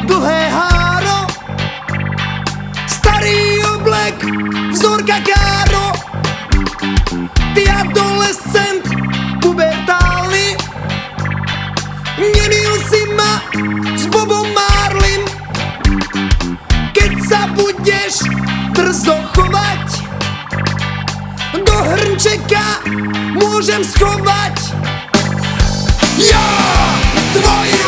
dlhé háro, starý oblek, vzorka Káro. Ty adolescent, pubertálny, nemil si ma s Bobom Marlim. Keď sa budeš drzo chovať, do hrnčeka môžem schovať. Ja, tvoje